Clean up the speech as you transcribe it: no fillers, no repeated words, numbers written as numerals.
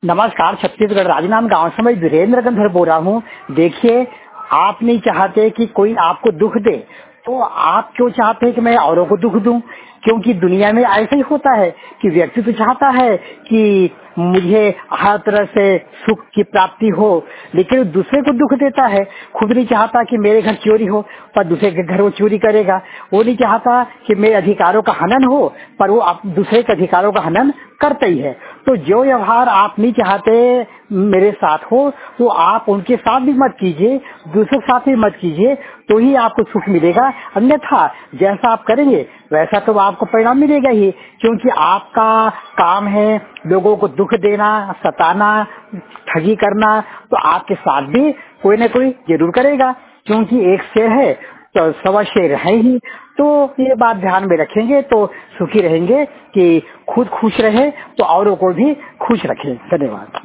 नमस्कार, छत्तीसगढ़ राजनांद गांव से मैं वीरेंद्र गंधर बोल रहा हूँ। देखिए, आप नहीं चाहते कि कोई आपको दुख दे, तो आप क्यों चाहते हैं कि मैं औरों को दुख दूं? क्योंकि दुनिया में ऐसा ही होता है कि व्यक्ति तो चाहता है कि मुझे हर तरह से सुख की प्राप्ति हो, लेकिन दूसरे को दुख देता है। खुद नहीं चाहता कि मेरे घर चोरी हो, पर दूसरे के घर वो चोरी करेगा। वो नहीं चाहता कि मेरे अधिकारों का हनन हो, पर वो दूसरे के अधिकारों का हनन करता ही है। तो जो व्यवहार आप नहीं चाहते मेरे साथ हो, तो आप उनके साथ भी मत कीजिए, दूसरों के साथ भी मत कीजिए, तो ही आपको सुख मिलेगा। अन्यथा जैसा आप करेंगे वैसा तो आपको परिणाम मिलेगा ही, क्योंकि आपका काम है लोगों को दुख देना, सताना, ठगी करना। तो आपके साथ भी कोई न कोई जरूर करेगा, क्योंकि एक शेर है तो सवा शेर है ही। तो ये बात ध्यान में रखेंगे तो सुखी रहेंगे कि खुद खुश रहे तो औरों को भी खुश रखें। धन्यवाद।